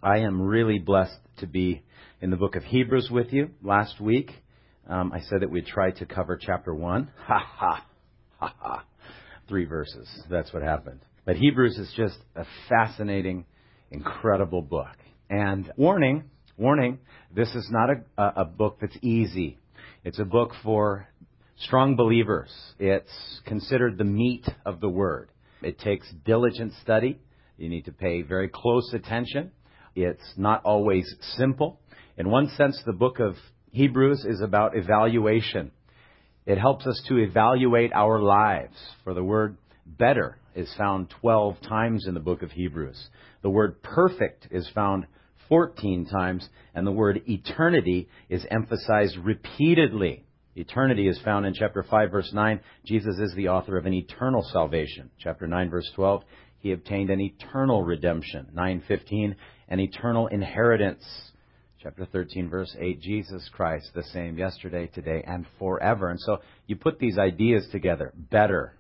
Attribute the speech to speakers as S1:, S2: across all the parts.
S1: I am really blessed to be in the book of Hebrews with you. Last week, I said that we'd try to cover chapter 1. Ha ha, ha ha. 3 verses. That's what happened. But Hebrews is just a fascinating, incredible book. And warning, this is not a book that's easy. It's a book for strong believers. It's considered the meat of the Word. It takes diligent study. You need to pay very close attention. It's not always simple. In one sense, the book of Hebrews is about evaluation. It helps us to evaluate our lives. For the word better is found 12 times in the book of Hebrews. The word perfect is found 14 times, and the word eternity is emphasized repeatedly. Eternity is found in chapter 5, verse 9. Jesus is the author of an eternal salvation. Chapter 9, verse 12, He obtained an eternal redemption. 9:15, an eternal inheritance. Chapter 13, verse 8, Jesus Christ, the same yesterday, today, and forever. And so you put these ideas together, better,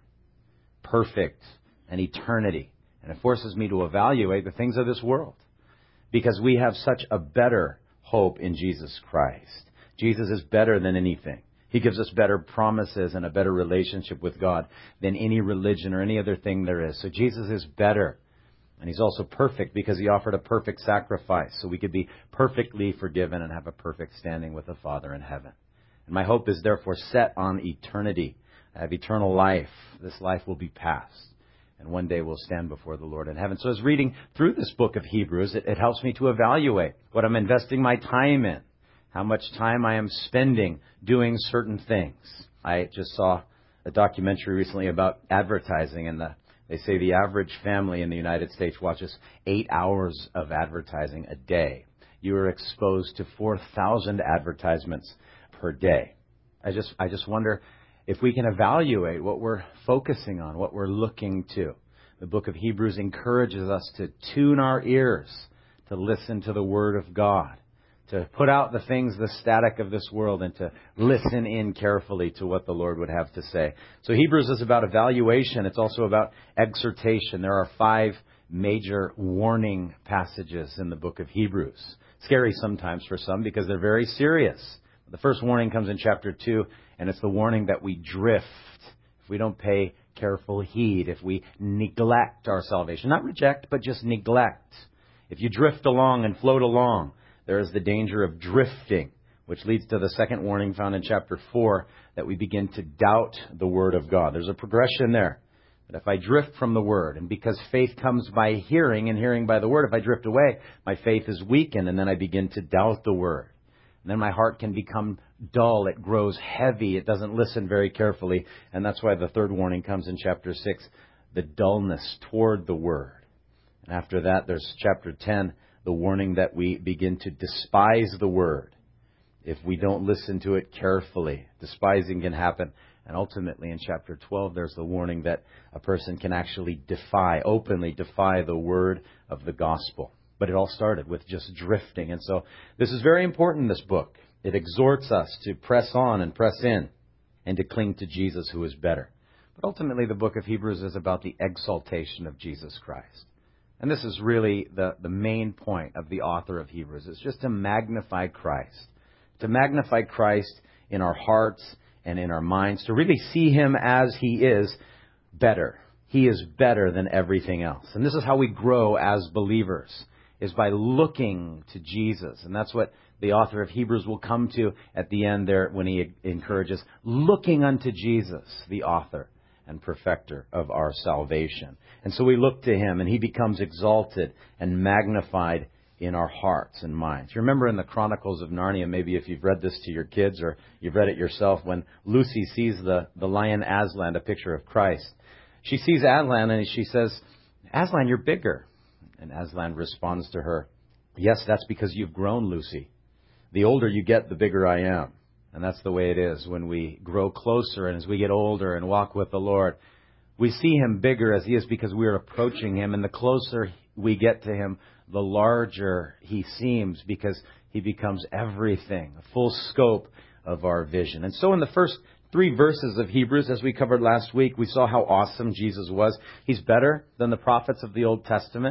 S1: perfect, and eternity. And it forces me to evaluate the things of this world, because we have such a better hope in Jesus Christ. Jesus is better than anything. He gives us better promises and a better relationship with God than any religion or any other thing there is. So Jesus is better. And He's also perfect because He offered a perfect sacrifice so we could be perfectly forgiven and have a perfect standing with the Father in heaven. And my hope is therefore set on eternity. I have eternal life. This life will be past. And one day we'll stand before the Lord in heaven. So as reading through this book of Hebrews, it helps me to evaluate what I'm investing my time in, how much time I am spending doing certain things. I just saw a documentary recently about advertising, and they say the average family in the United States watches 8 hours of advertising a day. You are exposed to 4,000 advertisements per day. I just wonder if we can evaluate what we're focusing on, what we're looking to. The book of Hebrews encourages us to tune our ears to listen to the Word of God, to put out the things, the static of this world, and to listen in carefully to what the Lord would have to say. So Hebrews is about evaluation. It's also about exhortation. There are 5 major warning passages in the book of Hebrews. Scary sometimes for some because they're very serious. The first warning comes in chapter 2, and it's the warning that we drift if we don't pay careful heed, if we neglect our salvation. Not reject, but just neglect. If you drift along and float along, there is the danger of drifting, which leads to the second warning found in chapter 4, that we begin to doubt the Word of God. There's a progression there. But if I drift from the Word, and because faith comes by hearing and hearing by the Word, if I drift away, my faith is weakened, and then I begin to doubt the Word. And then my heart can become dull. It grows heavy. It doesn't listen very carefully. And that's why the third warning comes in chapter 6, the dullness toward the Word. And after that, there's chapter 10, the warning that we begin to despise the Word if we don't listen to it carefully. Despising can happen. And ultimately in chapter 12, there's the warning that a person can actually openly defy the Word of the gospel. But it all started with just drifting. And so this is very important, this book. It exhorts us to press on and press in and to cling to Jesus, who is better. But ultimately the book of Hebrews is about the exaltation of Jesus Christ. And this is really the main point of the author of Hebrews. It's just to magnify Christ. To magnify Christ in our hearts and in our minds. To really see Him as He is better. He is better than everything else. And this is how we grow as believers, is by looking to Jesus. And that's what the author of Hebrews will come to at the end there when he encourages looking unto Jesus, the author and perfecter of our salvation. And so we look to Him, and He becomes exalted and magnified in our hearts and minds. You remember in the Chronicles of Narnia, maybe if you've read this to your kids or you've read it yourself, when Lucy sees the lion Aslan, a picture of Christ, she sees Aslan and she says, "Aslan, you're bigger." And Aslan responds to her, "Yes, that's because you've grown, Lucy. The older you get, the bigger I am." And that's the way it is when we grow closer and as we get older and walk with the Lord. We see Him bigger as He is because we are approaching Him. And the closer we get to Him, the larger He seems because He becomes everything, a full scope of our vision. And so in the first 3 verses of Hebrews, as we covered last week, we saw how awesome Jesus was. He's better than the prophets of the Old Testament.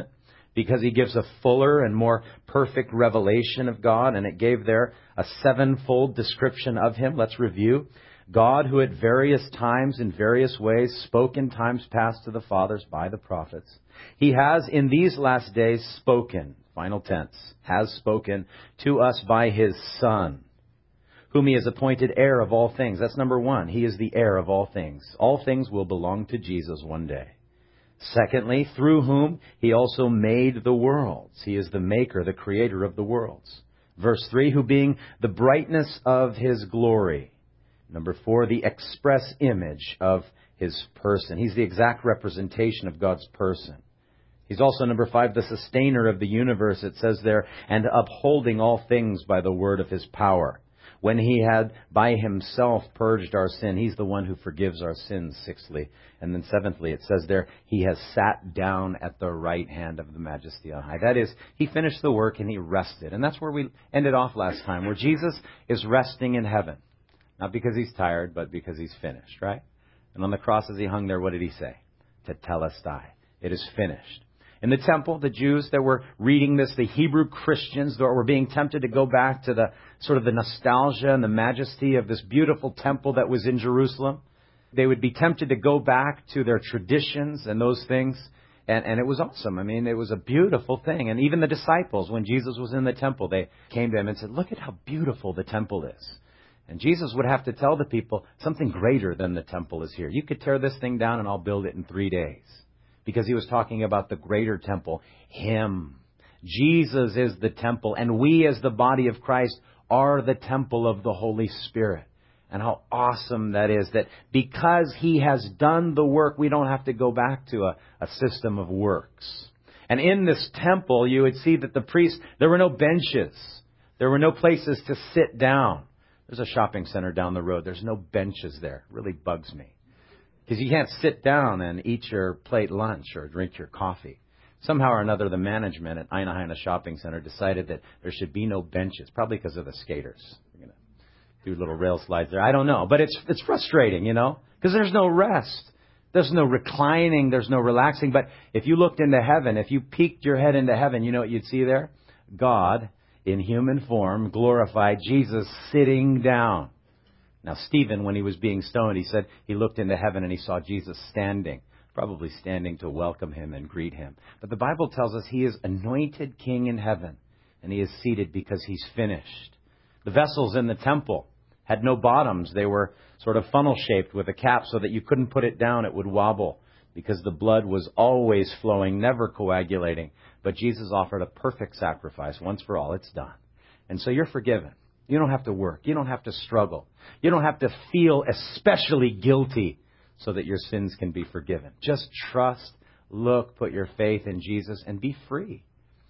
S1: because He gives a fuller and more perfect revelation of God, and it gave there a sevenfold description of Him. Let's review. God, who at various times in various ways spoke in times past to the fathers by the prophets, He has in these last days spoken, final tense, has spoken to us by His Son, whom He has appointed heir of all things. That's number one. He is the heir of all things. All things will belong to Jesus one day. Secondly, through whom He also made the worlds. He is the maker, the creator of the worlds. Verse 3, who being the brightness of His glory. Number 4, the express image of His person. He's the exact representation of God's person. He's also, number 5, the sustainer of the universe, it says there, and upholding all things by the word of His power. When He had by Himself purged our sin, He's the one who forgives our sins, sixthly. And then seventhly, it says there, He has sat down at the right hand of the Majesty on high. That is, He finished the work and He rested. And that's where we ended off last time, where Jesus is resting in heaven. Not because He's tired, but because He's finished, right? And on the cross as He hung there, what did He say? Tetelestai. It is finished. In the temple, the Jews that were reading this, the Hebrew Christians that were being tempted to go back to the sort of the nostalgia and the majesty of this beautiful temple that was in Jerusalem. They would be tempted to go back to their traditions and those things. And it was awesome. I mean, it was a beautiful thing. And even the disciples, when Jesus was in the temple, they came to Him and said, look at how beautiful the temple is. And Jesus would have to tell the people, something greater than the temple is here. You could tear this thing down and I'll build it in 3 days. Because He was talking about the greater temple, Him. Jesus is the temple, and we as the body of Christ are the temple of the Holy Spirit. And how awesome that is, that because He has done the work, we don't have to go back to a system of works. And in this temple, you would see that the priests, there were no benches. There were no places to sit down. There's a shopping center down the road. There's no benches there. It really bugs me. Because you can't sit down and eat your plate lunch or drink your coffee. Somehow or another, the management at Aina Haina Shopping Center decided that there should be no benches, probably because of the skaters. They're going to do little rail slides there. I don't know. But it's frustrating, because there's no rest. There's no reclining. There's no relaxing. But if you looked into heaven, if you peeked your head into heaven, you know what you'd see there? God, in human form, glorified, Jesus sitting down. Now, Stephen, when he was being stoned, he said he looked into heaven and he saw Jesus standing, probably standing to welcome Him and greet Him. But the Bible tells us He is anointed King in heaven, and He is seated because He's finished. The vessels in the temple had no bottoms. They were sort of funnel-shaped with a cap so that you couldn't put it down. It would wobble because the blood was always flowing, never coagulating. But Jesus offered a perfect sacrifice once for all. It's done. And so you're forgiven. You don't have to work. You don't have to struggle. You don't have to feel especially guilty so that your sins can be forgiven. Just trust, look, put your faith in Jesus, and be free.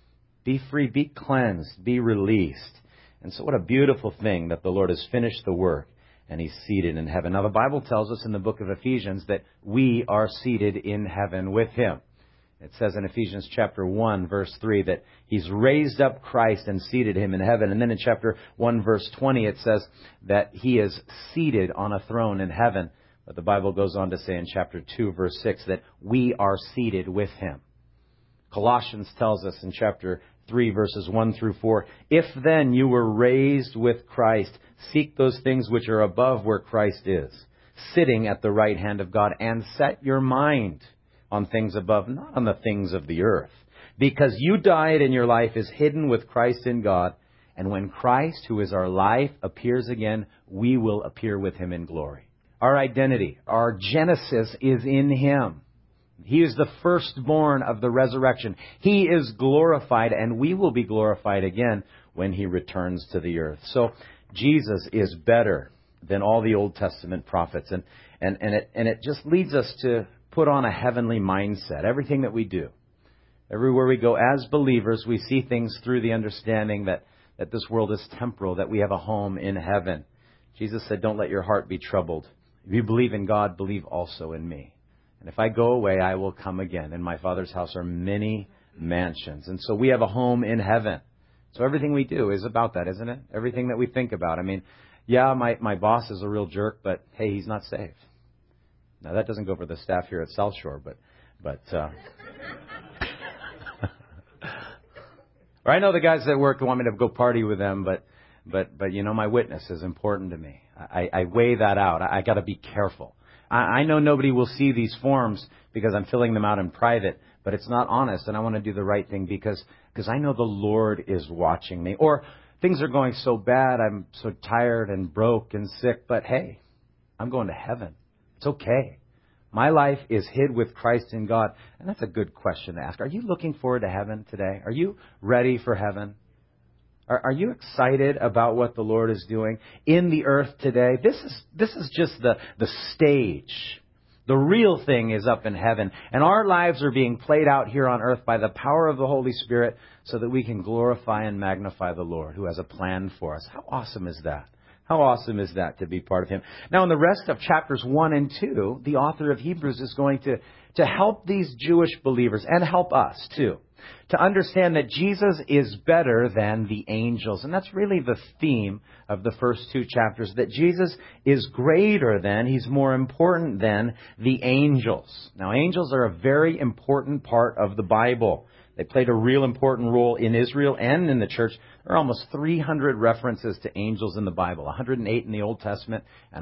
S1: Be free, be cleansed, be released. And so what a beautiful thing that the Lord has finished the work and He's seated in heaven. Now the Bible tells us in the book of Ephesians that we are seated in heaven with Him. It says in Ephesians chapter 1, verse 3, that He's raised up Christ and seated Him in heaven. And then in chapter 1, verse 20, it says that He is seated on a throne in heaven. But the Bible goes on to say in chapter 2, verse 6, that we are seated with Him. Colossians tells us in chapter 3, verses 1 through 4, if then you were raised with Christ, seek those things which are above where Christ is, sitting at the right hand of God, and set your mind on things above, not on the things of the earth. Because you died and your life is hidden with Christ in God. And when Christ, who is our life, appears again, we will appear with Him in glory. Our identity, our genesis is in Him. He is the firstborn of the resurrection. He is glorified, and we will be glorified again when He returns to the earth. So Jesus is better than all the Old Testament prophets. And it just leads us to put on a heavenly mindset. Everything that we do, everywhere we go as believers, we see things through the understanding that this world is temporal, that we have a home in heaven. Jesus said, don't let your heart be troubled. If you believe in God, believe also in me. And if I go away, I will come again. In my Father's house are many mansions. And so we have a home in heaven. So everything we do is about that, isn't it? Everything that we think about. I mean, yeah, my boss is a real jerk, but hey, he's not saved. Now, that doesn't go for the staff here at South Shore, but Or I know the guys at work want me to go party with them, but my witness is important to me. I weigh that out. I got to be careful. I know nobody will see these forms because I'm filling them out in private, but it's not honest, and I want to do the right thing because I know the Lord is watching me. Or things are going so bad, I'm so tired and broke and sick, but hey, I'm going to heaven. It's okay. My life is hid with Christ in God. And that's a good question to ask. Are you looking forward to heaven today? Are you ready for heaven? Are you excited about what the Lord is doing in the earth today? This is just the stage. The real thing is up in heaven. And our lives are being played out here on earth by the power of the Holy Spirit so that we can glorify and magnify the Lord who has a plan for us. How awesome is that? How awesome is that to be part of Him? Now, in the rest of chapters 1 and 2, the author of Hebrews is going to help these Jewish believers and help us too to understand that Jesus is better than the angels. And that's really the theme of the first 2 chapters, that Jesus is greater than, He's more important than the angels. Now, angels are a very important part of the Bible. They played a real important role in Israel and in the church. There are almost 300 references to angels in the Bible, 108 in the Old Testament and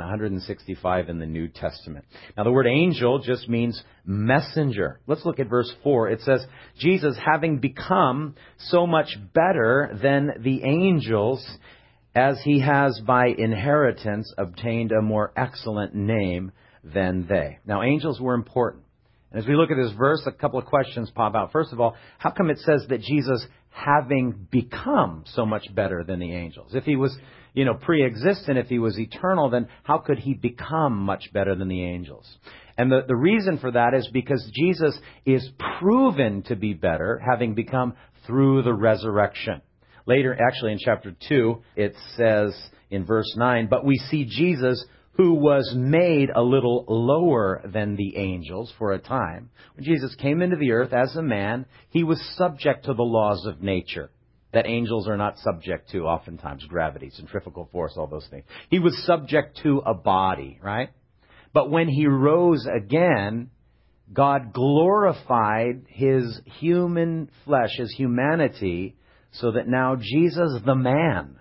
S1: 165 in the New Testament. Now, the word angel just means messenger. Let's look at verse 4. It says, Jesus, having become so much better than the angels, as He has by inheritance obtained a more excellent name than they. Now, angels were important. And as we look at this verse, a couple of questions pop out. First of all, how come it says that Jesus, having become so much better than the angels? If He was, pre-existent, if He was eternal, then how could He become much better than the angels? And the reason for that is because Jesus is proven to be better, having become through the resurrection. Later, actually in chapter 2, it says in verse 9, but we see Jesus, who was made a little lower than the angels for a time. When Jesus came into the earth as a man, He was subject to the laws of nature that angels are not subject to oftentimes, gravity, centrifugal force, all those things. He was subject to a body, right? But when He rose again, God glorified His human flesh, His humanity, so that now Jesus the man,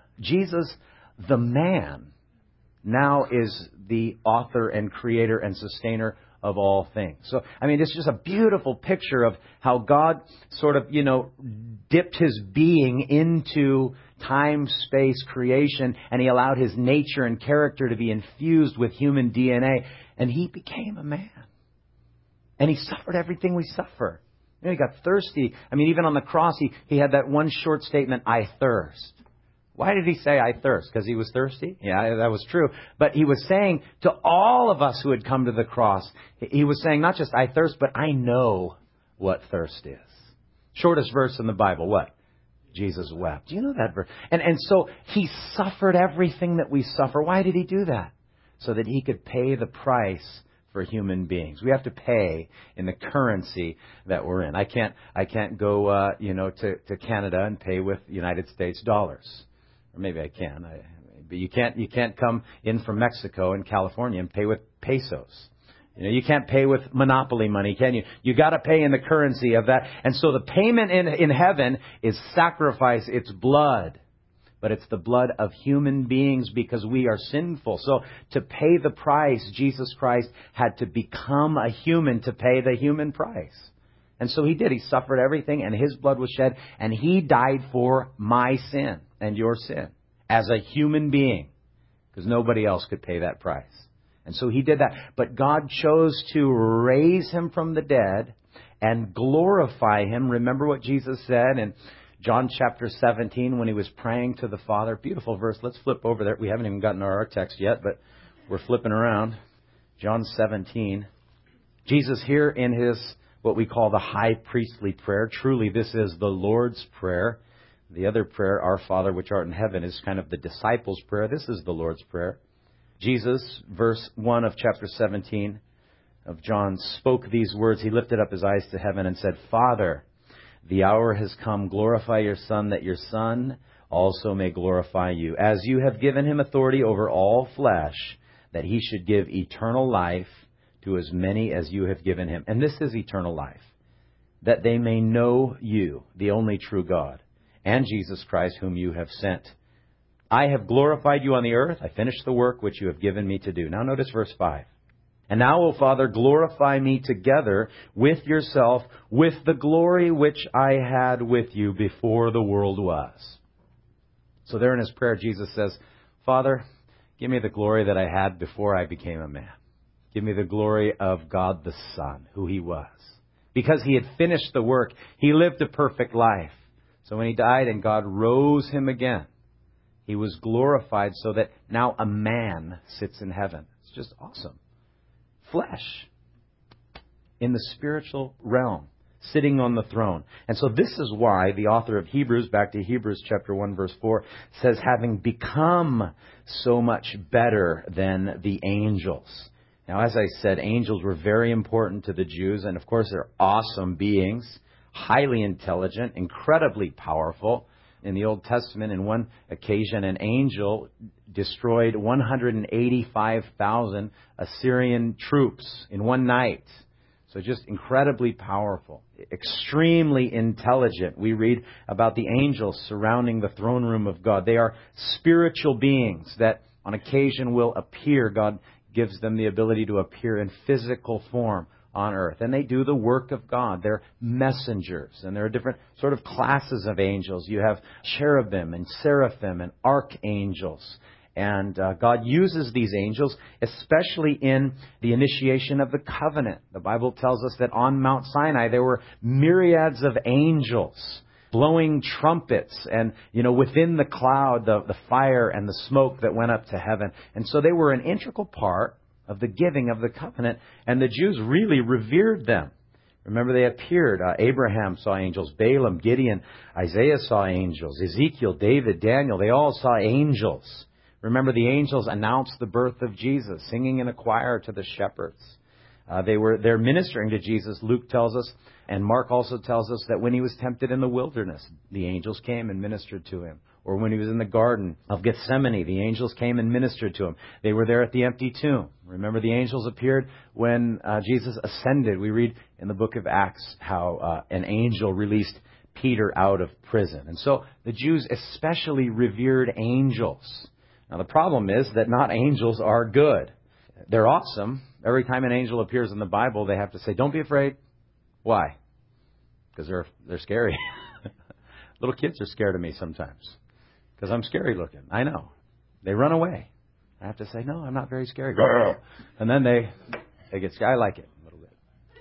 S1: now is the author and creator and sustainer of all things. So, it's just a beautiful picture of how God sort of, dipped His being into time, space, creation, and He allowed His nature and character to be infused with human DNA, and He became a man. And He suffered everything we suffer. He got thirsty. Even on the cross, he had that one short statement, I thirst. Why did He say, I thirst? Because He was thirsty? Yeah, that was true. But He was saying to all of us who had come to the cross, He was saying not just I thirst, but I know what thirst is. Shortest verse in the Bible, what? Jesus wept. Do you know that verse? And so He suffered everything that we suffer. Why did He do that? So that He could pay the price for human beings. We have to pay in the currency that we're in. I can't go, to Canada and pay with United States dollars. Or maybe I can. But you can't come in from Mexico and California and pay with pesos. You can't pay with monopoly money, can you? You got to pay in the currency of that. And so the payment in heaven is sacrifice. It's blood. But it's the blood of human beings because we are sinful. So to pay the price, Jesus Christ had to become a human to pay the human price. And so He did. He suffered everything and His blood was shed. And He died for my sin and your sin as a human being. Because nobody else could pay that price. And so He did that. But God chose to raise Him from the dead and glorify Him. Remember what Jesus said in John chapter 17 when He was praying to the Father. Beautiful verse. Let's flip over there. We haven't even gotten to our text yet, but we're flipping around. John 17. Jesus here in His, what we call the high priestly prayer. Truly, this is the Lord's Prayer. The other prayer, Our Father which art in heaven, is kind of the disciples' prayer. This is the Lord's Prayer. Jesus, verse 1 of chapter 17 of John, spoke these words. He lifted up His eyes to heaven and said, Father, the hour has come. Glorify your Son, that your Son also may glorify you. As you have given Him authority over all flesh, that He should give eternal life to as many as you have given Him. And this is eternal life, that they may know you, the only true God, and Jesus Christ, whom you have sent. I have glorified you on the earth. I finished the work which you have given me to do. Now notice verse 5. And now, O Father, glorify me together with yourself with the glory which I had with you before the world was. So there in his prayer, Jesus says, Father, give me the glory that I had before I became a man. Give me the glory of God the Son, who he was. Because he had finished the work, he lived a perfect life. So when he died and God rose him again, he was glorified so that now a man sits in heaven. It's just awesome. Flesh in the spiritual realm, sitting on the throne. And so this is why the author of Hebrews, back to Hebrews chapter 1, verse 4, says, having become so much better than the angels. Now, as I said, angels were very important to the Jews, and of course they're awesome beings, highly intelligent, incredibly powerful. In the Old Testament, in one occasion, an angel destroyed 185,000 Assyrian troops in one night. So just incredibly powerful, extremely intelligent. We read about the angels surrounding the throne room of God. They are spiritual beings that on occasion will appear. God gives them the ability to appear in physical form on earth. And they do the work of God. They're messengers. And there are different sort of classes of angels. You have cherubim and seraphim and archangels. And God uses these angels, especially in the initiation of the covenant. The Bible tells us that on Mount Sinai there were myriads of angels blowing trumpets and, within the cloud, the fire and the smoke that went up to heaven. And so they were an integral part of the giving of the covenant, and the Jews really revered them. Remember, they appeared. Abraham saw angels. Balaam, Gideon, Isaiah saw angels. Ezekiel, David, Daniel, they all saw angels. Remember, the angels announced the birth of Jesus, singing in a choir to the shepherds. They're ministering to Jesus, Luke tells us, and Mark also tells us that when he was tempted in the wilderness, the angels came and ministered to him. Or when he was in the Garden of Gethsemane, the angels came and ministered to him. They were there at the empty tomb. Remember, the angels appeared when Jesus ascended. We read in the book of Acts how an angel released Peter out of prison. And so the Jews especially revered angels. Now, the problem is that not angels are good. They're awesome. Every time an angel appears in the Bible, they have to say, don't be afraid. Why? Because they're scary. Little kids are scared of me sometimes. Because I'm scary looking. I know. They run away. I have to say, no, I'm not very scary. And then they get scared. I like it a little bit.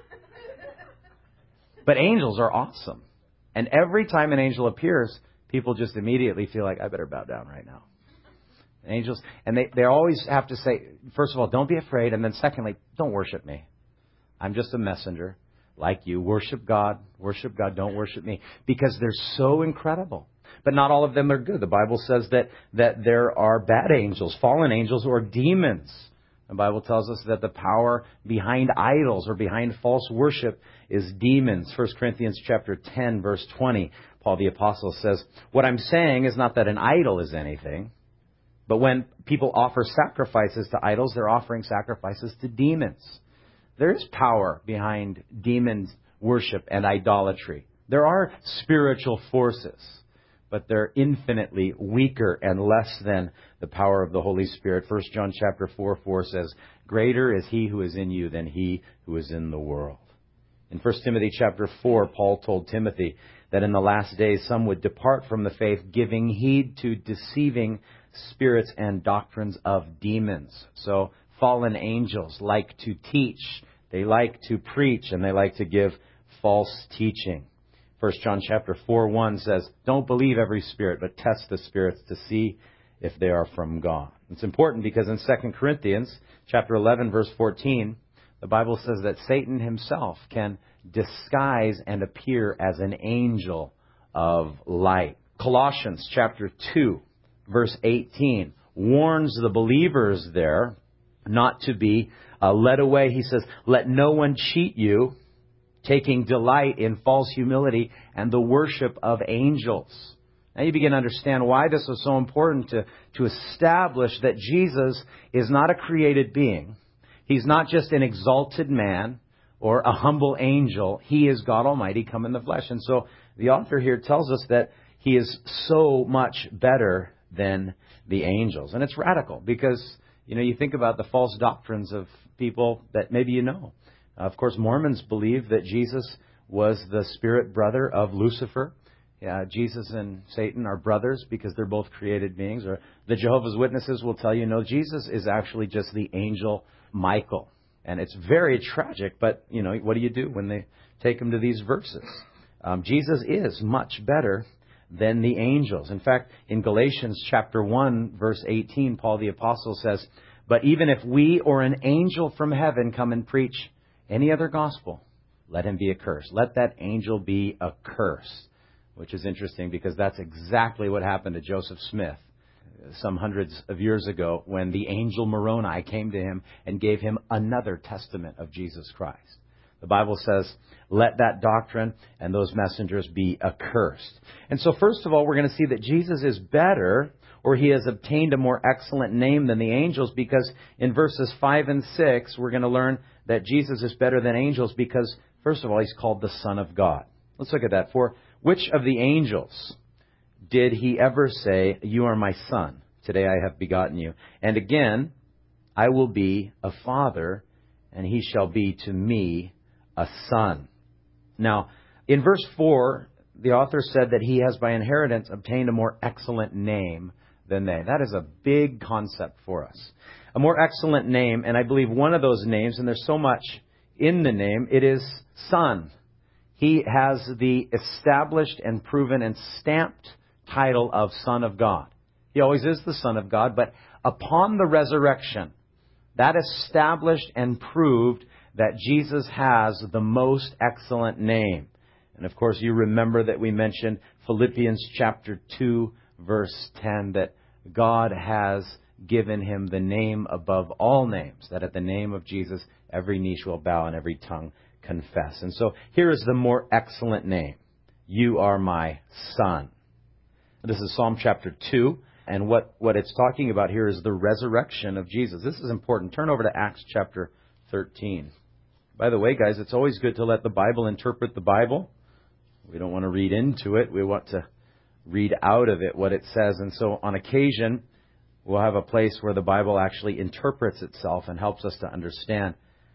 S1: But angels are awesome. And every time an angel appears, people just immediately feel like, I better bow down right now. Angels, and they always have to say, first of all, don't be afraid. And then secondly, don't worship me. I'm just a messenger like you. Worship God. Worship God. Don't worship me. Because they're so incredible. But not all of them are good. The Bible says that there are bad angels, fallen angels, or demons. The Bible tells us that the power behind idols or behind false worship is demons. 1 Corinthians chapter 10, verse 20, Paul the Apostle says, what I'm saying is not that an idol is anything, but when people offer sacrifices to idols, they're offering sacrifices to demons. There is power behind demon worship and idolatry. There are spiritual forces, but they're infinitely weaker and less than the power of the Holy Spirit. 1 John chapter 4 says, greater is he who is in you than he who is in the world. In 1 Timothy chapter 4, Paul told Timothy that in the last days some would depart from the faith, giving heed to deceiving spirits and doctrines of demons. So fallen angels like to teach, they like to preach, and they like to give false teaching. 1 John chapter 4:1 says, don't believe every spirit, but test the spirits to see if they are from God. It's important because in 2 Corinthians chapter 11, verse 14, the Bible says that Satan himself can disguise and appear as an angel of light. Colossians chapter 2, verse 18, warns the believers there not to be led away. He says, let no one cheat you, taking delight in false humility and the worship of angels. Now you begin to understand why this was so important to establish that Jesus is not a created being. He's not just an exalted man or a humble angel. He is God Almighty come in the flesh. And so the author here tells us that He is so much better than the angels. And it's radical because, you think about the false doctrines of people that maybe you know. Of course, Mormons believe that Jesus was the spirit brother of Lucifer. Jesus and Satan are brothers because they're both created beings. Or the Jehovah's Witnesses will tell you, no, Jesus is actually just the angel Michael. And it's very tragic, but, what do you do when they take him to these verses? Jesus is much better than the angels. In fact, in Galatians chapter 1, verse 18, Paul the Apostle says, "But even if we or an angel from heaven come and preach any other gospel, let him be accursed." Let that angel be accursed. Which is interesting because that's exactly what happened to Joseph Smith some hundreds of years ago when the angel Moroni came to him and gave him another testament of Jesus Christ. The Bible says, let that doctrine and those messengers be accursed. And so first of all, we're going to see that Jesus is better, or he has obtained a more excellent name than the angels, because in verses 5 and 6, we're going to learn that Jesus is better than angels because, first of all, he's called the Son of God. Let's look at that. For which of the angels did he ever say, "You are my son, today I have begotten you"? And again, "I will be a father, and he shall be to me a son." Now, in verse 4, the author said that he has by inheritance obtained a more excellent name than they. That is a big concept for us. A more excellent name, and I believe one of those names, and there's so much in the name, it is Son. He has the established and proven and stamped title of Son of God. He always is the Son of God, but upon the resurrection, that established and proved that Jesus has the most excellent name. And of course, you remember that we mentioned Philippians chapter 2, verse 10, that God has given him the name above all names, that at the name of Jesus, every knee shall bow and every tongue confess. And so here is the more excellent name. You are my son. This is Psalm chapter 2. And what it's talking about here is the resurrection of Jesus. This is important. Turn over to Acts chapter 13. By the way, guys, it's always good to let the Bible interpret the Bible. We don't want to read into it. We want to read out of it what it says. And so on occasion, we'll have a place where the Bible actually interprets itself and helps us to understand.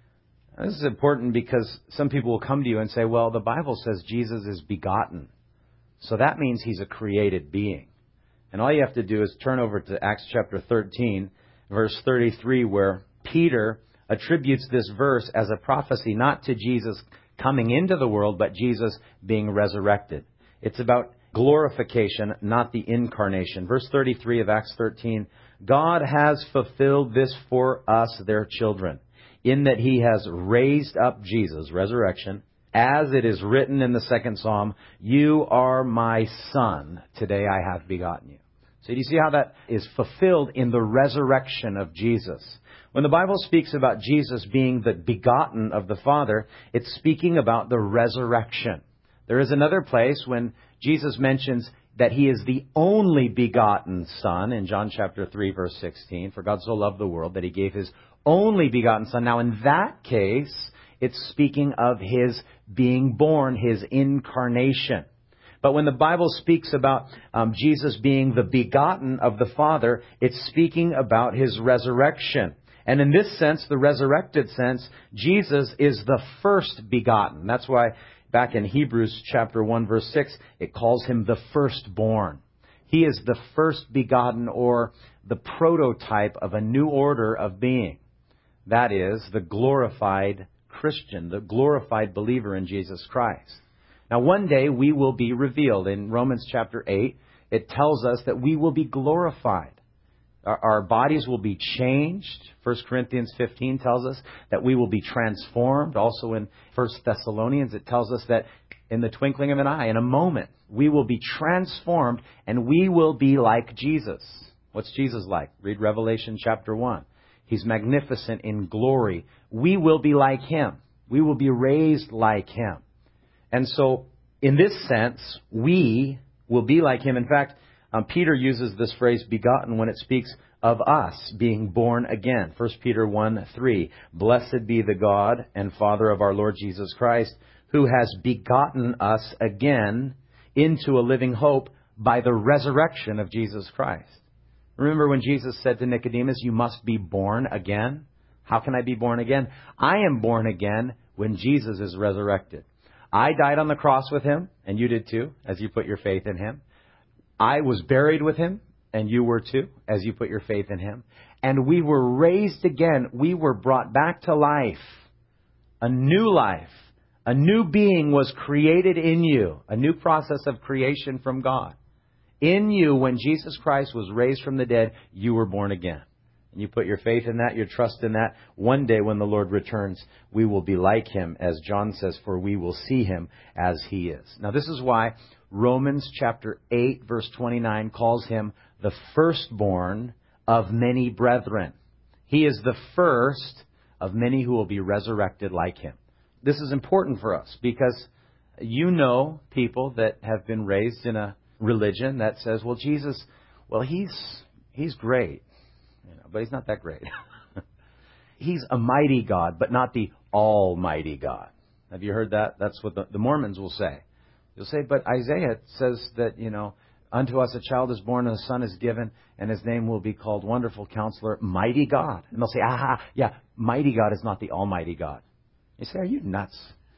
S1: This is important because some people will come to you and say, well, the Bible says Jesus is begotten. So that means he's a created being. And all you have to do is turn over to Acts chapter 13, verse 33, where Peter attributes this verse as a prophecy not to Jesus coming into the world, but Jesus being resurrected. It's about glorification, not the incarnation. Verse 33 of Acts 13, God has fulfilled this for us, their children, in that he has raised up Jesus, resurrection, as it is written in the second Psalm, you are my son, today I have begotten you. So do you see how that is fulfilled in the resurrection of Jesus? When the Bible speaks about Jesus being the begotten of the Father, it's speaking about the resurrection. There is another place when Jesus mentions that he is the only begotten Son in John chapter 3, verse 16. For God so loved the world that he gave his only begotten Son. Now in that case, it's speaking of his being born, his incarnation. But when the Bible speaks about Jesus being the begotten of the Father, it's speaking about his resurrection. And in this sense, the resurrected sense, Jesus is the first begotten. That's why back in Hebrews chapter 1, verse 6, it calls him the firstborn. He is the first begotten, or the prototype of a new order of being. That is, the glorified Christian, the glorified believer in Jesus Christ. Now, one day we will be revealed. In Romans chapter 8, it tells us that we will be glorified. Our bodies will be changed. 1 Corinthians 15 tells us that we will be transformed. Also in 1 Thessalonians, it tells us that in the twinkling of an eye, in a moment, we will be transformed and we will be like Jesus. What's Jesus like? Read Revelation chapter 1. He's magnificent in glory. We will be like him. We will be raised like him. And so, in this sense, we will be like him. In fact, Peter uses this phrase begotten when it speaks of us being born again. 1 Peter 1:3. Blessed be the God and Father of our Lord Jesus Christ, who has begotten us again into a living hope by the resurrection of Jesus Christ. Remember when Jesus said to Nicodemus, you must be born again? How can I be born again? I am born again when Jesus is resurrected. I died on the cross with Him, and you did too, as you put your faith in Him. I was buried with Him, and you were too, as you put your faith in Him. And we were raised again. We were brought back to life. A new life. A new being was created in you. A new process of creation from God. In you, when Jesus Christ was raised from the dead, you were born again. And you put your faith in that, your trust in that. One day when the Lord returns, we will be like Him, as John says, for we will see Him as He is. Now this is why Romans chapter 8, verse 29 calls Him the firstborn of many brethren. He is the first of many who will be resurrected like Him. This is important for us because you know people that have been raised in a religion that says, well, Jesus, well, He's great. But He's not that great. He's a mighty God, but not the almighty God. Have you heard that? That's what the Mormons will say. They'll say, but Isaiah says that, unto us a child is born and a son is given, and His name will be called Wonderful Counselor, Mighty God. And they'll say, mighty God is not the almighty God. You say, are you nuts?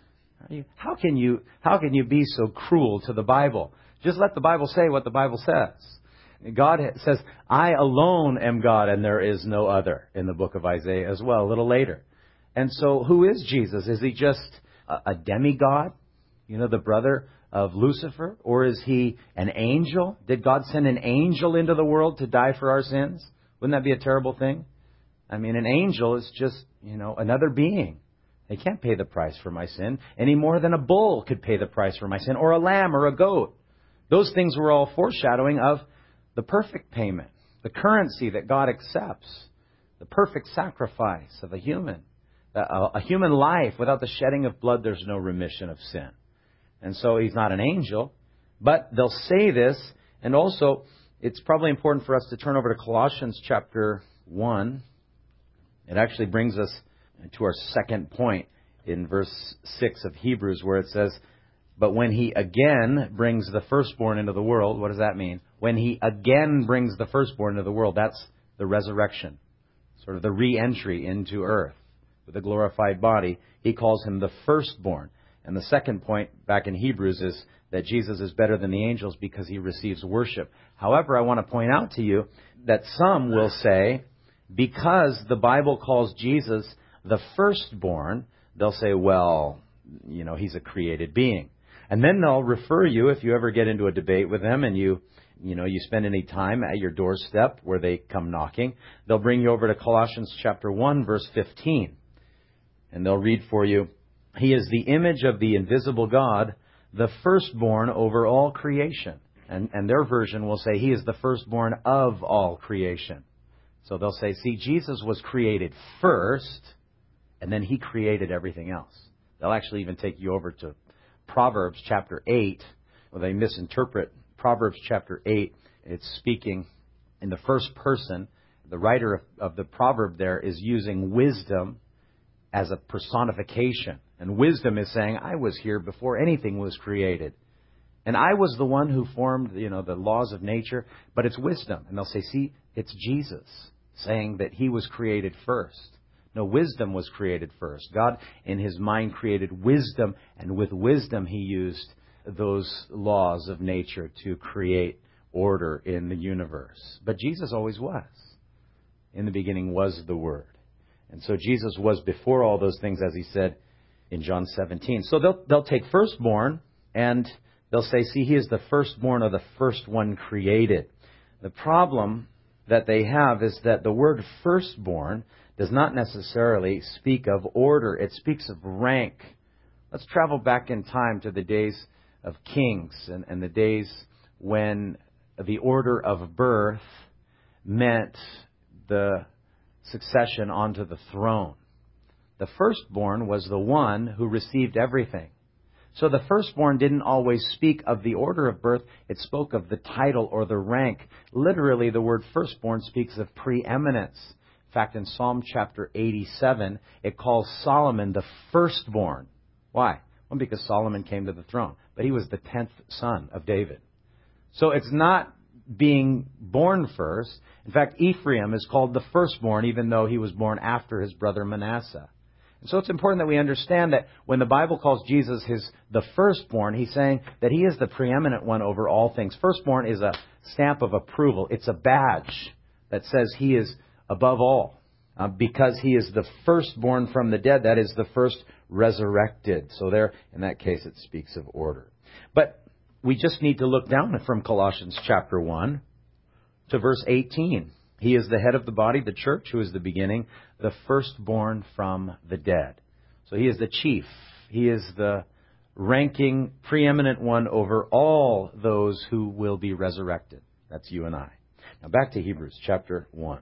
S1: How can you be so cruel to the Bible? Just let the Bible say what the Bible says. God says, I alone am God and there is no other, in the book of Isaiah as well, a little later. And so who is Jesus? Is He just a demigod, the brother of Lucifer? Or is He an angel? Did God send an angel into the world to die for our sins? Wouldn't that be a terrible thing? I mean, an angel is just, another being. They can't pay the price for my sin any more than a bull could pay the price for my sin, or a lamb or a goat. Those things were all foreshadowing of the perfect payment, the currency that God accepts, the perfect sacrifice of a human. A human life, without the shedding of blood, there's no remission of sin. And so He's not an angel, but they'll say this, and also it's probably important for us to turn over to Colossians chapter 1. It actually brings us to our second point in verse 6 of Hebrews, where it says, but when He again brings the firstborn into the world, what does that mean? When He again brings the firstborn into the world, that's the resurrection, sort of the re-entry into earth with a glorified body. He calls Him the firstborn. And the second point back in Hebrews is that Jesus is better than the angels because He receives worship. However, I want to point out to you that some will say, because the Bible calls Jesus the firstborn, they'll say, well, He's a created being. And then they'll refer you, if you ever get into a debate with them and you spend any time at your doorstep where they come knocking, they'll bring you over to Colossians chapter 1, verse 15. And they'll read for you, He is the image of the invisible God, the firstborn over all creation. And their version will say, He is the firstborn of all creation. So they'll say, see, Jesus was created first, and then He created everything else. They'll actually even take you over to Proverbs chapter 8, where they misinterpret Proverbs chapter 8. It's speaking in the first person. The writer of the proverb there is using wisdom as a personification. And wisdom is saying, I was here before anything was created. And I was the one who formed, the laws of nature. But it's wisdom. And they'll say, see, it's Jesus saying that He was created first. No, wisdom was created first. God, in His mind, created wisdom, and with wisdom He used those laws of nature to create order in the universe. But Jesus always was. In the beginning was the Word. And so Jesus was before all those things, as He said in John 17. So they'll take firstborn, and they'll say, see, He is the firstborn of the first one created. The problem that they have is that the word firstborn does not necessarily speak of order. It speaks of rank. Let's travel back in time to the days of kings and the days when the order of birth meant the succession onto the throne. The firstborn was the one who received everything. So the firstborn didn't always speak of the order of birth. It spoke of the title or the rank. Literally, the word firstborn speaks of preeminence. In fact, in Psalm chapter 87, it calls Solomon the firstborn. Why? Well, because Solomon came to the throne. But he was the 10th son of David. So it's not being born first. In fact, Ephraim is called the firstborn, even though he was born after his brother Manasseh. And so it's important that we understand that when the Bible calls Jesus the firstborn, he's saying that he is the preeminent one over all things. Firstborn is a stamp of approval. It's a badge that says he is above all. Because he is the firstborn from the dead, that is the first resurrected. So there, in that case, it speaks of order. But we just need to look down from Colossians chapter 1 to verse 18. He is the head of the body, the church, who is the beginning, the firstborn from the dead. So he is the chief. He is the ranking, preeminent one over all those who will be resurrected. That's you and I. Now back to Hebrews chapter 1.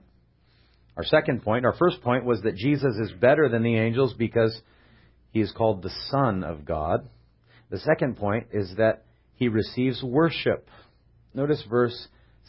S1: Our first point was that Jesus is better than the angels because he is called the Son of God. The second point is that he receives worship. Notice verse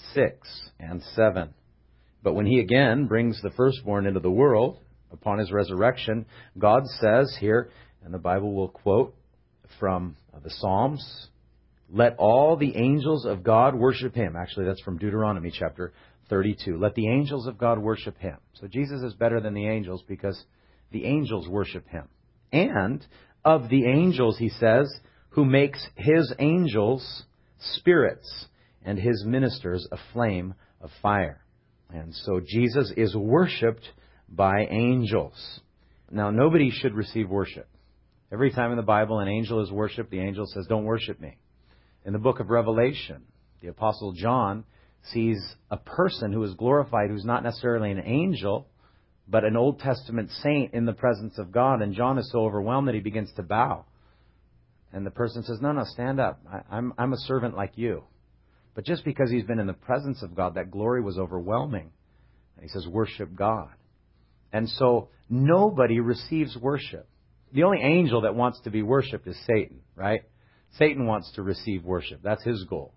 S1: 6 and 7. But when he again brings the firstborn into the world, upon his resurrection, God says here, and the Bible will quote from the Psalms, let all the angels of God worship him. Actually, that's from Deuteronomy chapter 32. Let the angels of God worship him. So Jesus is better than the angels because the angels worship him. And of the angels, he says, who makes his angels spirits and his ministers a flame of fire. And so Jesus is worshipped by angels. Now, nobody should receive worship. Every time in the Bible an angel is worshipped, the angel says, don't worship me. In the book of Revelation, the Apostle John sees a person who is glorified who's not necessarily an angel, but an Old Testament saint in the presence of God. And John is so overwhelmed that he begins to bow. And the person says, no, stand up. I'm a servant like you. But just because he's been in the presence of God, that glory was overwhelming. And he says, worship God. And so nobody receives worship. The only angel that wants to be worshipped is Satan, right? Satan wants to receive worship. That's his goal.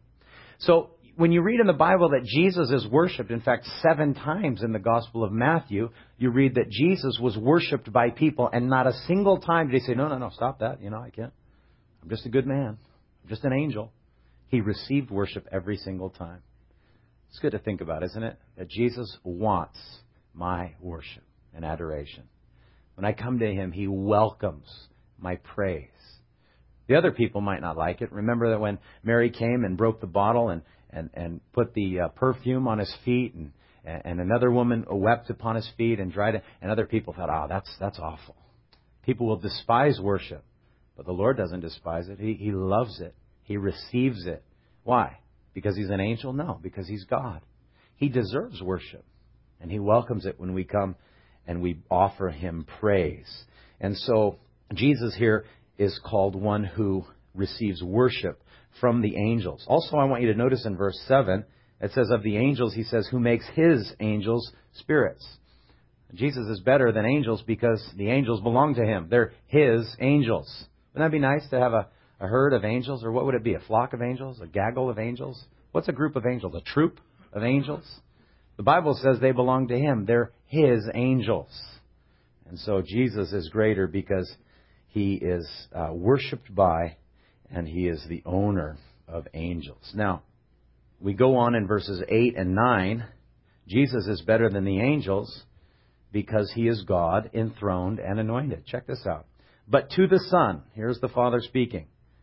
S1: So when you read in the Bible that Jesus is worshipped, in fact, 7 times in the Gospel of Matthew, you read that Jesus was worshipped by people, and not a single time did he say, no, stop that. I can't. I'm just a good man. I'm just an angel. He received worship every single time. It's good to think about, isn't it? That Jesus wants my worship and adoration. When I come to him, he welcomes my praise. The other people might not like it. Remember that when Mary came and broke the bottle and put the perfume on his feet, and another woman wept upon his feet and dried it, and other people thought, that's awful. People will despise worship, but the Lord doesn't despise it. He loves it. He receives it. Why? Because he's an angel? No, because he's God. He deserves worship, and he welcomes it when we come and we offer him praise. And so Jesus here is called one who receives worship from the angels. Also, I want you to notice in verse 7, it says of the angels, he says, who makes his angels spirits. Jesus is better than angels because the angels belong to him. They're his angels. Wouldn't that be nice to have a herd of angels? Or what would it be? A flock of angels? A gaggle of angels? What's a group of angels? A troop of angels? The Bible says they belong to him. They're his angels. And so Jesus is greater because he is worshipped by, and he is the owner of angels. Now, we go on in verses 8 and 9. Jesus is better than the angels because he is God, enthroned and anointed. Check this out. But to the Son, here's the Father speaking,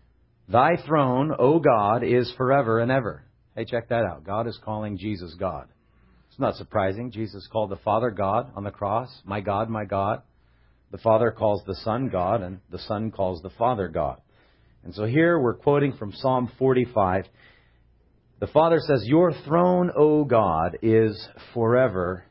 S1: thy throne, O God, is forever and ever. Hey, check that out. God is calling Jesus God. It's not surprising. Jesus called the Father God on the cross. My God, my God. The Father calls the Son God, and the Son calls the Father God. And so here we're quoting from Psalm 45. The Father says, your throne, O God, is forever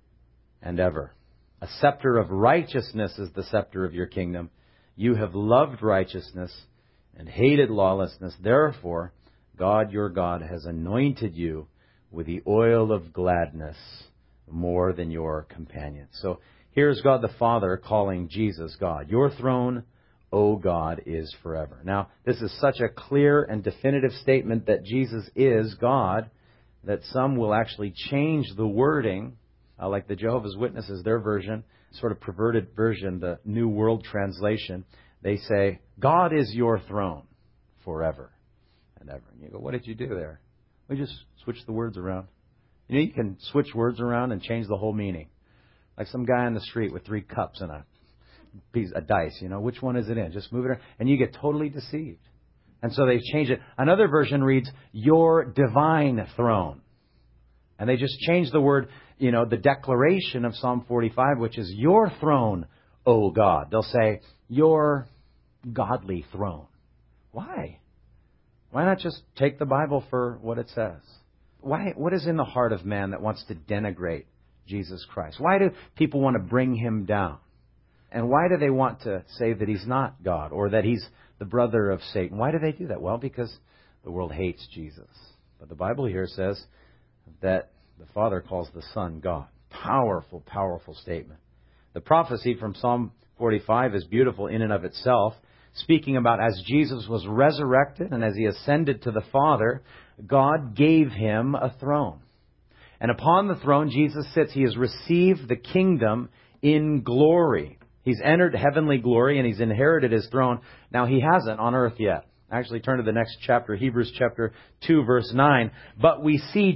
S1: and ever. A scepter of righteousness is the scepter of your kingdom. You have loved righteousness and hated lawlessness. Therefore, God, your God, has anointed you with the oil of gladness more than your companions. So here's God the Father calling Jesus God. Your throne, O God, is forever. Now, this is such a clear and definitive statement that Jesus is God that some will actually change the wording, like the Jehovah's Witnesses, their version, sort of perverted version, the New World Translation. They say, God is your throne forever and ever. And you go, what did you do there? We just switch the words around. You can switch words around and change the whole meaning. Like some guy on the street with 3 cups and a dice. Which one is it in? Just move it around. And you get totally deceived. And so they change it. Another version reads, your divine throne. And they just change the word, the declaration of Psalm 45, which is your throne, O God. They'll say, your godly throne. Why? Why not just take the Bible for what it says? Why? What is in the heart of man that wants to denigrate Jesus Christ? Why do people want to bring him down? And why do they want to say that he's not God or that he's the brother of Satan? Why do they do that? Well, because the world hates Jesus. But the Bible here says that the Father calls the Son God. Powerful, powerful statement. The prophecy from Psalm 45 is beautiful in and of itself, speaking about as Jesus was resurrected and as he ascended to the Father, God gave him a throne. And upon the throne Jesus sits. He has received the kingdom in glory. He's entered heavenly glory and he's inherited his throne. Now he hasn't on earth yet. Actually, turn to the next chapter, Hebrews chapter 2, verse 9. But we see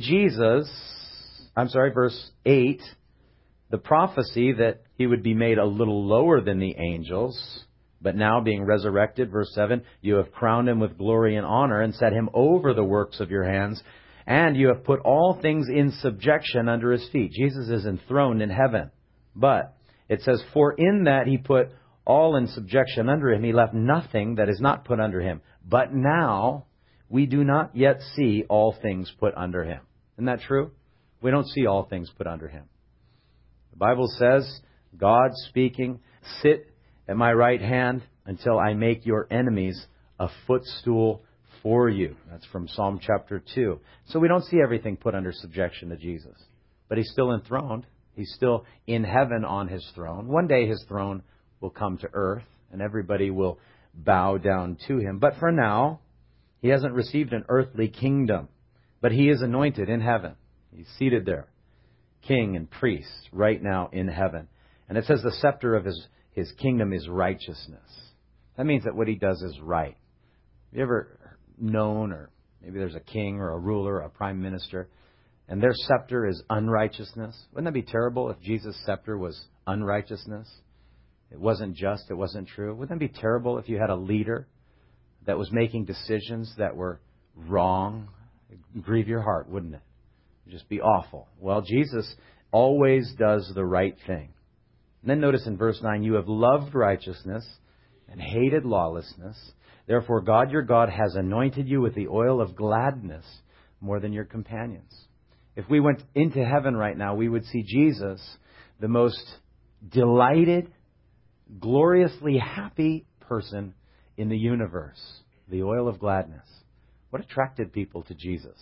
S1: verse 8, the prophecy that he would be made a little lower than the angels, but now being resurrected, verse 7, you have crowned him with glory and honor and set him over the works of your hands, and you have put all things in subjection under his feet. Jesus is enthroned in heaven. But it says, for in that he put all in subjection under him, he left nothing that is not put under him. But now we do not yet see all things put under him. Isn't that true? We don't see all things put under him. The Bible says, God speaking, sit at my right hand until I make your enemies a footstool for you. That's from Psalm chapter 2. So we don't see everything put under subjection to Jesus. But he's still enthroned. He's still in heaven on his throne. One day his throne will come to earth and everybody will bow down to him. But for now, he hasn't received an earthly kingdom. But he is anointed in heaven. He's seated there, king and priest, right now in heaven. And it says the scepter of his kingdom is righteousness. That means that what he does is right. Have you ever known, or maybe there's a king or a ruler or a prime minister, and their scepter is unrighteousness? Wouldn't that be terrible if Jesus' scepter was unrighteousness? It wasn't just, it wasn't true. Wouldn't that be terrible if you had a leader that was making decisions that were wrong? It'd grieve your heart, wouldn't it? It'd just be awful. Well, Jesus always does the right thing. And then notice in verse 9, you have loved righteousness and hated lawlessness. Therefore, God your God has anointed you with the oil of gladness more than your companions. If we went into heaven right now, we would see Jesus, the most delighted, gloriously happy person in the universe. The oil of gladness. What attracted people to Jesus?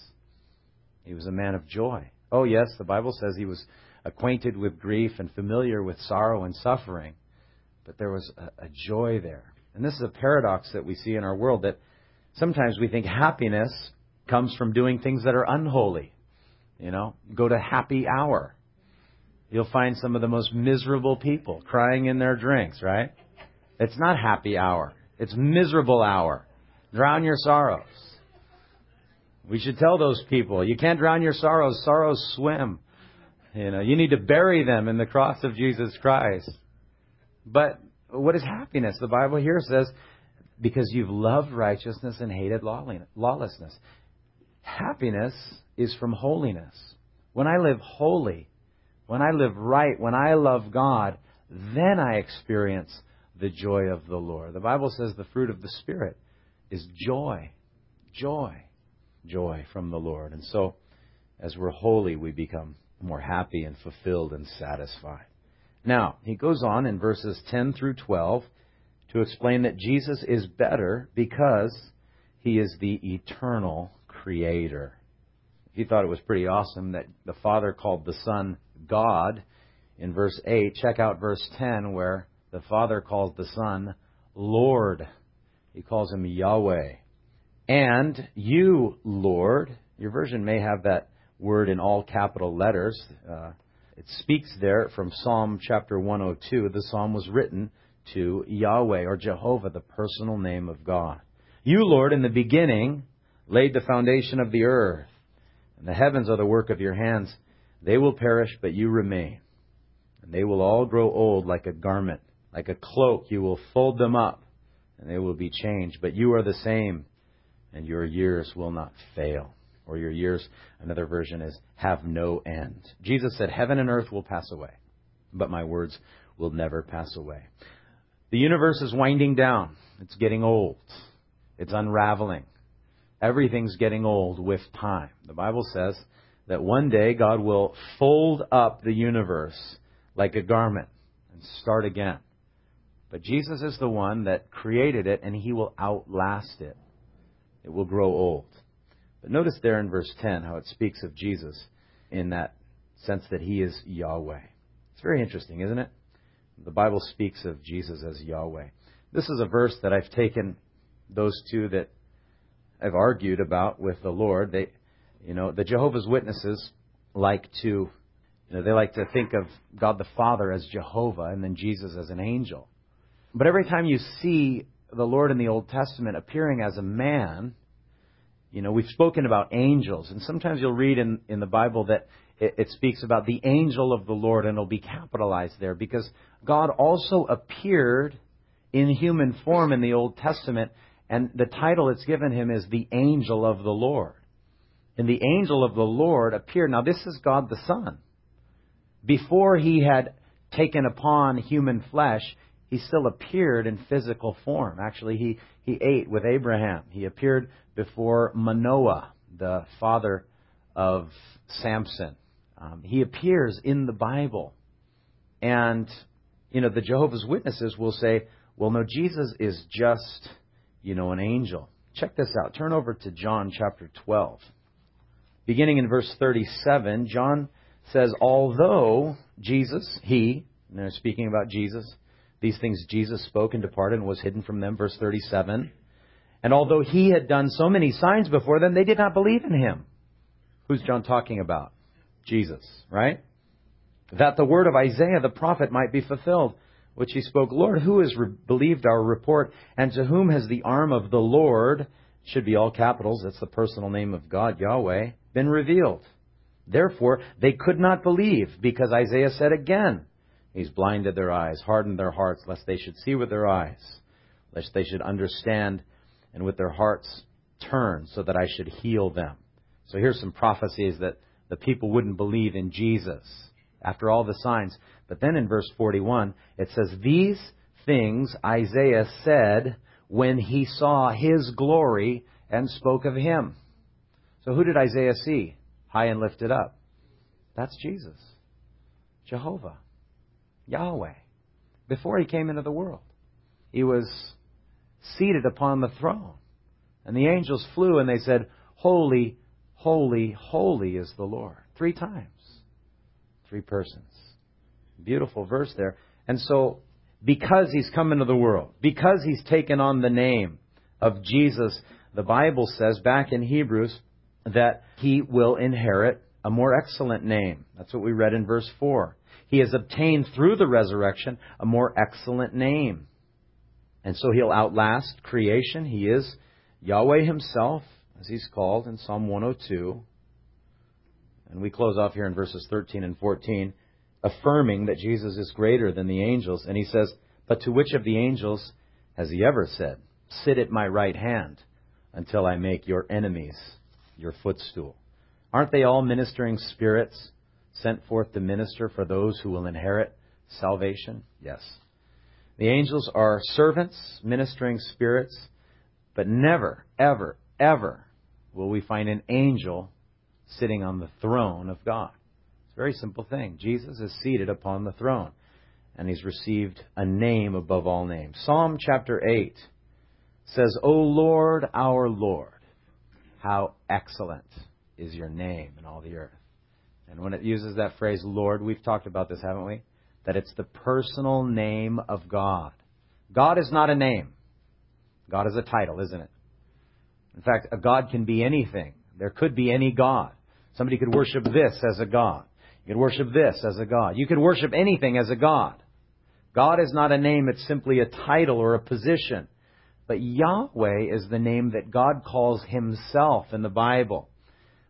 S1: He was a man of joy. Oh yes, the Bible says he was acquainted with grief and familiar with sorrow and suffering. But there was a joy there. And this is a paradox that we see in our world, that sometimes we think happiness comes from doing things that are unholy. Go to happy hour. You'll find some of the most miserable people crying in their drinks, right? It's not happy hour. It's miserable hour. Drown your sorrows. We should tell those people, you can't drown your sorrows. Sorrows swim. You need to bury them in the cross of Jesus Christ. But what is happiness? The Bible here says, because you've loved righteousness and hated lawlessness. Happiness is from holiness. When I live holy, when I live right, when I love God, then I experience the joy of the Lord. The Bible says the fruit of the Spirit is joy. Joy. Joy from the Lord. And so, as we're holy, we become more happy and fulfilled and satisfied. Now, he goes on in verses 10 through 12 to explain that Jesus is better because he is the eternal Creator. He thought it was pretty awesome that the Father called the Son God in verse 8. Check out verse 10 where the Father calls the Son Lord. He calls him Yahweh. And you, Lord, your version may have that word in all capital letters. It speaks there from Psalm chapter 102. The psalm was written to Yahweh or Jehovah, the personal name of God. You, Lord, in the beginning laid the foundation of the earth, And the heavens are the work of your hands. They will perish, but you remain. And they will all grow old like a garment. Like a cloak, you will fold them up, and they will be changed. But you are the same, and your years will not fail. Or your years, another version is, have no end. Jesus said, heaven and earth will pass away, but my words will never pass away. The universe is winding down. It's getting old. It's unraveling. Everything's getting old with time. The Bible says that one day God will fold up the universe like a garment and start again. But Jesus is the one that created it, and He will outlast it. It will grow old. But notice there in verse 10 how it speaks of Jesus in that sense that He is Yahweh. It's very interesting, isn't it? The Bible speaks of Jesus as Yahweh. This is a verse that I've taken those two that I've argued about with the Lord. The Jehovah's Witnesses like to think of God the Father as Jehovah and then Jesus as an angel. But every time you see the Lord in the Old Testament appearing as a man, we've spoken about angels, and sometimes you'll read in the Bible that it speaks about the angel of the Lord, and it'll be capitalized there because God also appeared in human form in the Old Testament, and the title it's given Him is the angel of the Lord. And the angel of the Lord appeared. Now this is God the Son. Before He had taken upon human flesh, He still appeared in physical form. Actually, He ate with Abraham. He appeared before Manoah, the father of Samson. He appears in the Bible. And, the Jehovah's Witnesses will say, well, no, Jesus is just, an angel. Check this out. Turn over to John chapter 12. Beginning in verse 37, John says, although Jesus, He, and they're speaking about Jesus, these things Jesus spoke and departed and was hidden from them, verse 37. And although He had done so many signs before them, they did not believe in Him. Who's John talking about? Jesus, right? That the word of Isaiah the prophet might be fulfilled, which he spoke, Lord, who has believed our report, and to whom has the arm of the Lord, should be all capitals, that's the personal name of God, Yahweh, been revealed? Therefore, they could not believe, because Isaiah said again, He's blinded their eyes, hardened their hearts, lest they should see with their eyes, lest they should understand, and with their hearts turn, so that I should heal them. So here's some prophecies that the people wouldn't believe in Jesus after all the signs. But then in verse 41, it says, these things Isaiah said when he saw His glory and spoke of Him. So who did Isaiah see? High and lifted up. That's Jesus. Jehovah. Yahweh. Before He came into the world. He was seated upon the throne. And the angels flew and they said, holy, holy, holy is the Lord. 3 times. 3 persons. Beautiful verse there. And so, because He's come into the world, because He's taken on the name of Jesus, the Bible says back in Hebrews that He will inherit a more excellent name. That's what we read in verse 4. He has obtained through the resurrection a more excellent name. And so He'll outlast creation. He is Yahweh Himself, as He's called in Psalm 102. And we close off here in verses 13 and 14, affirming that Jesus is greater than the angels. And He says, but to which of the angels has He ever said, sit at my right hand until I make your enemies your footstool? Aren't they all ministering spirits sent forth to minister for those who will inherit salvation? Yes. The angels are servants, ministering spirits, but never, ever, ever will we find an angel sitting on the throne of God. It's a very simple thing. Jesus is seated upon the throne, and He's received a name above all names. Psalm chapter 8 says, O Lord, our Lord, how excellent is your name in all the earth. And when it uses that phrase, Lord, we've talked about this, haven't we? That it's the personal name of God. God is not a name. God is a title, isn't it? In fact, a God can be anything. There could be any God. Somebody could worship this as a God. You could worship this as a God. You could worship anything as a God. God is not a name. It's simply a title or a position. But Yahweh is the name that God calls Himself in the Bible.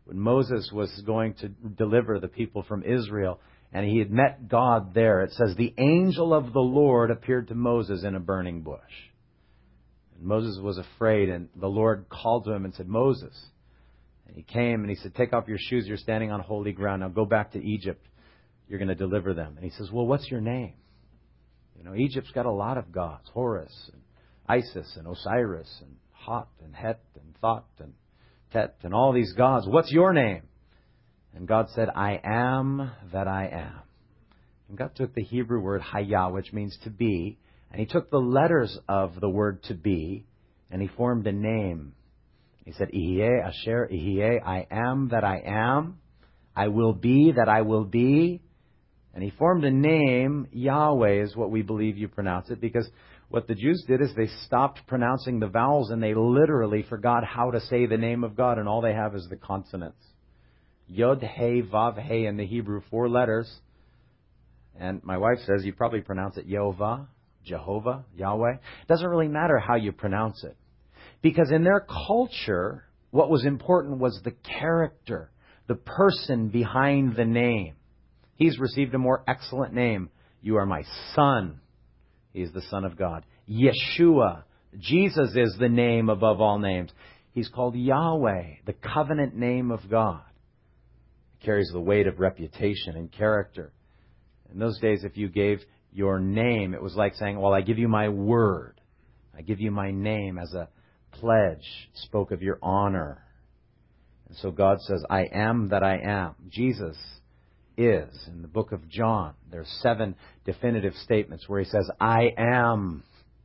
S1: when Moses was going to deliver the people from Israel, and he had met God there. It says, the angel of the Lord appeared to Moses in a burning bush. And Moses was afraid, and the Lord called to him and said, Moses. And he came, and he said, take off your shoes. You're standing on holy ground. Now go back to Egypt. You're going to deliver them. And he says, well, what's your name? You know, Egypt's got a lot of gods. Horus, and Isis, and Osiris, and Hot, and Het, and Thot, and Tet, and all these gods. What's your name? And God said, I am that I am. And God took the Hebrew word Hayah, which means to be, and He took the letters of the word to be, and He formed a name. He said, Ihye, Asher, Ihye, I am that I am. I will be that I will be. And He formed a name. Yahweh is what we believe you pronounce it, because what the Jews did is they stopped pronouncing the vowels, and they literally forgot how to say the name of God, and all they have is the consonants. Yod, He, Vav, He in the Hebrew, 4 letters. And my wife says you probably pronounce it Yehovah, Jehovah, Yahweh. It doesn't really matter how you pronounce it. Because in their culture, what was important was the character, the person behind the name. He's received a more excellent name. You are my son. He is the Son of God. Yeshua. Jesus is the name above all names. He's called Yahweh, the covenant name of God. It carries the weight of reputation and character. In those days, if you gave your name, it was like saying, well, I give you my word. I give you my name as a pledge. It spoke of your honor. And so God says, I am that I am. Jesus is. In the book of John, there's 7 definitive statements where He says, I am.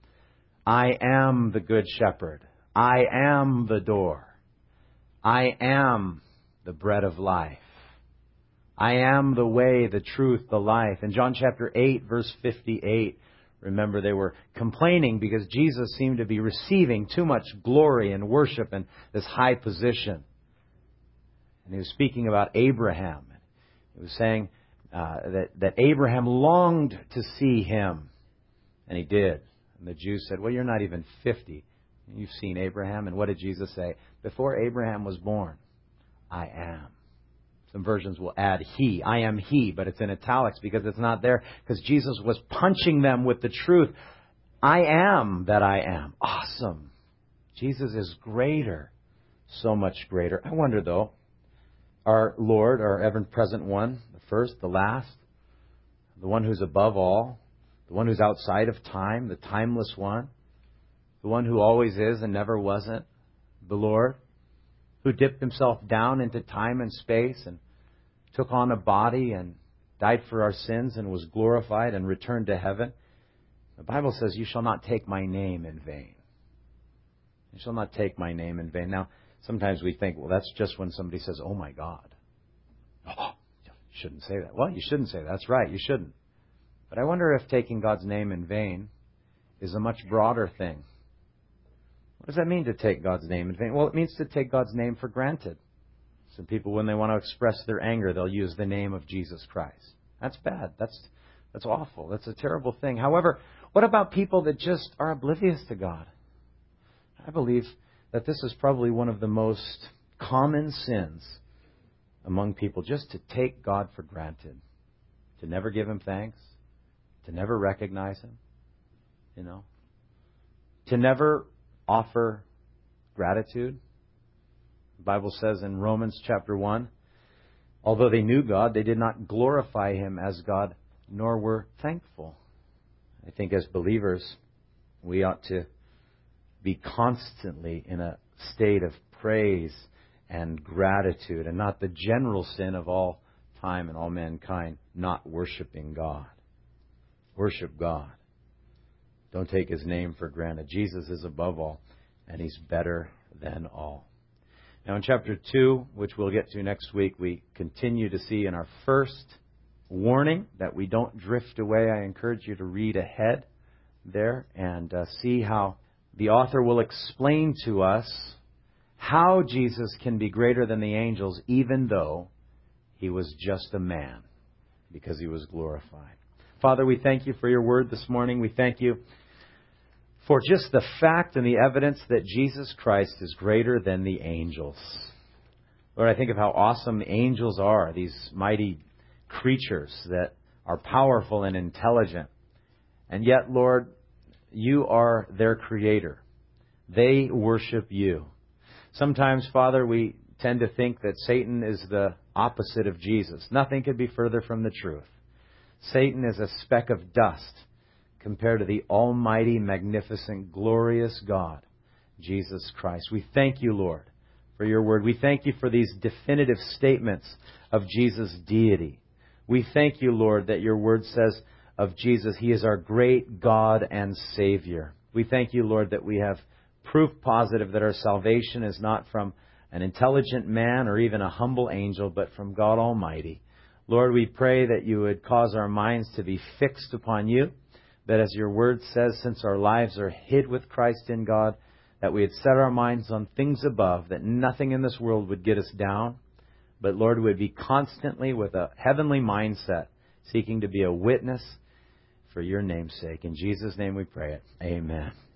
S1: I am the good shepherd. I am the door. I am the bread of life. I am the way, the truth, the life. In John chapter 8, verse 58, remember they were complaining because Jesus seemed to be receiving too much glory and worship and this high position. And He was speaking about Abraham. He was saying that Abraham longed to see Him. And he did. And the Jews said, well, you're not even 50. You've seen Abraham. And what did Jesus say? Before Abraham was born, I am. Some versions will add He. I am He, but it's in italics because it's not there. Because Jesus was punching them with the truth. I am that I am. Awesome. Jesus is greater. So much greater. I wonder, though, our Lord, our ever-present one, the first, the last, the one who's above all, the one who's outside of time, the timeless one, the one who always is and never wasn't, the Lord, who dipped Himself down into time and space and took on a body and died for our sins and was glorified and returned to heaven. The Bible says, you shall not take my name in vain. You shall not take my name in vain. Now, sometimes we think, well, that's just when somebody says, oh my God. Oh, you shouldn't say that. Well, you shouldn't say that. That's right, you shouldn't. But I wonder if taking God's name in vain is a much broader thing. What does that mean to take God's name in vain? Well, it means to take God's name for granted. Some people, when they want to express their anger, they'll use the name of Jesus Christ. That's bad. That's awful. That's a terrible thing. However, what about people that just are oblivious to God? I believe that this is probably one of the most common sins among people, just to take God for granted, to never give Him thanks, to never recognize Him, to never offer gratitude. The Bible says in Romans chapter 1, although they knew God, they did not glorify Him as God, nor were thankful. I think as believers, we ought to be constantly in a state of praise and gratitude, and not the general sin of all time and all mankind, not worshiping God. Worship God. Don't take His name for granted. Jesus is above all, and He's better than all. Now in chapter 2, which we'll get to next week, we continue to see in our first warning that we don't drift away. I encourage you to read ahead there and see how the author will explain to us how Jesus can be greater than the angels, even though He was just a man, because He was glorified. Father, we thank You for Your word this morning. We thank You for just the fact and the evidence that Jesus Christ is greater than the angels. Lord, I think of how awesome the angels are, these mighty creatures that are powerful and intelligent. And yet, Lord, you are their creator. They worship you. Sometimes, Father, we tend to think that Satan is the opposite of Jesus. Nothing could be further from the truth. Satan is a speck of dust compared to the almighty, magnificent, glorious God, Jesus Christ. We thank you, Lord, for your word. We thank you for these definitive statements of Jesus' deity. We thank you, Lord, that your word says of Jesus, He is our great God and Savior. We thank you, Lord, that we have proof positive that our salvation is not from an intelligent man or even a humble angel, but from God Almighty. Lord, we pray that you would cause our minds to be fixed upon you, that as your word says, since our lives are hid with Christ in God, that we would set our minds on things above, that nothing in this world would get us down, but Lord, we would be constantly with a heavenly mindset, seeking to be a witness for your name's sake. In Jesus' name we pray it. Amen.